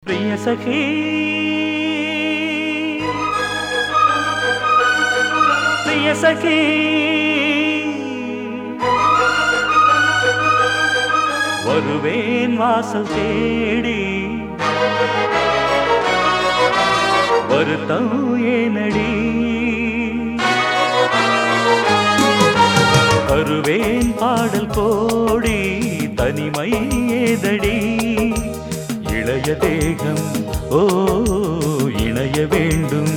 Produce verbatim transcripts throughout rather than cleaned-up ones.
प्रिय सखी प्रिय सखी வருவேன் வாசல் தேடி வருத்தம் ஏனடி வருவேன் பாடல் கோடி தனிமை ஏதடி இளைய தேகம் ஓ இணைய வேண்டும்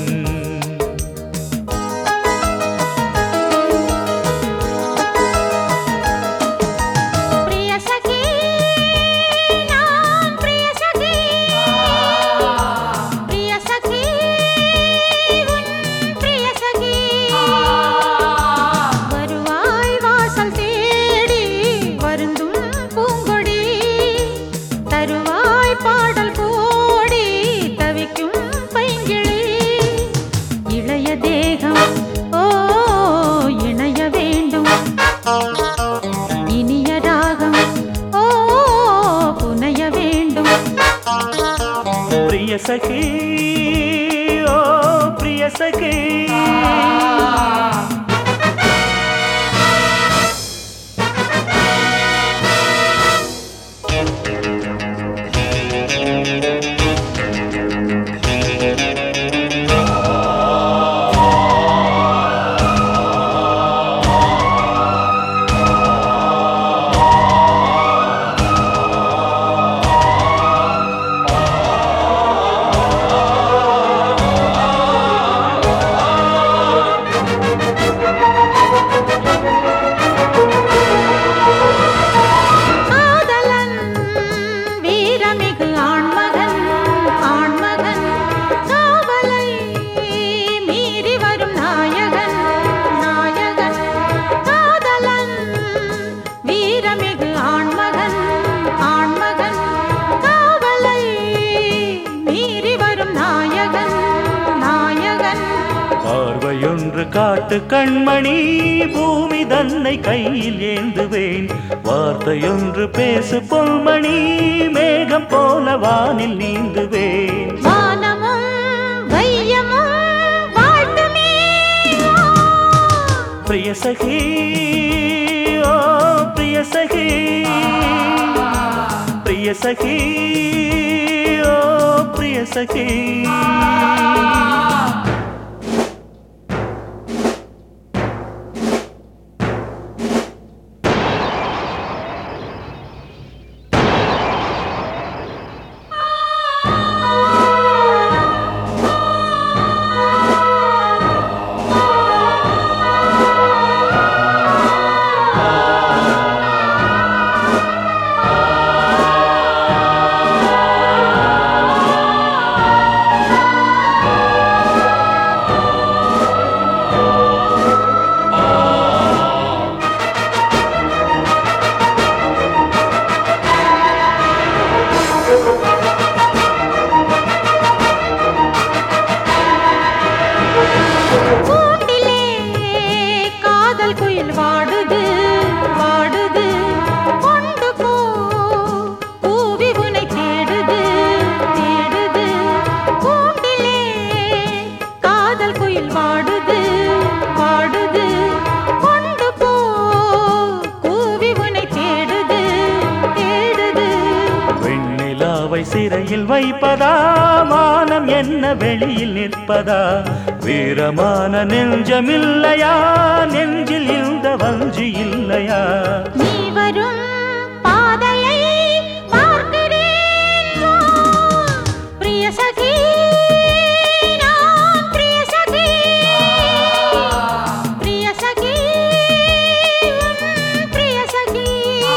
प्रिय सखी ओ प्रिय सखी பார்வையொன்று காட்டு கண்மணி பூமி தன்னை கையில் ஏந்துவேன் வார்த்தையொன்று பேசு பொன்மணி மேகம் போல வானில் நீந்துவேன் प्रिय सखी ओ प्रिय सखी प्रिय सखी ओ प्रिय सखी சிறையில் வைப்பதா மானம் என்ன வெளியில் நிற்பதா வீரமான நெஞ்சமில்லையா நெஞ்சில் இந்த வஞ்சி இல்லையா நீ வரும் பாதையை பார்க்கிறேன் प्रिय सखी நான் प्रिय सखी प्रिय सखी प्रिय सखी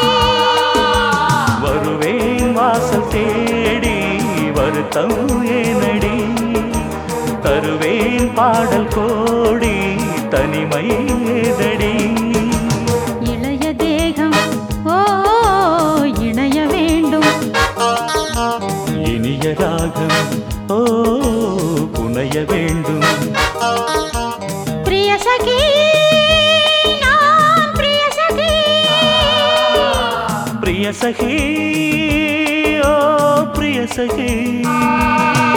வருவேன் வாசல் தேடி வருத்தம் ஏனடி தருவேன் பாடல் கோடி தனிமை ஏதடி இளைய தேகம் ஓ இணைய வேண்டும் இனிய ராகம் ஓ புனைய வேண்டும் प्रिय सखी நான் प्रिय सखी प्रिय सखी ओ प्रिय சகி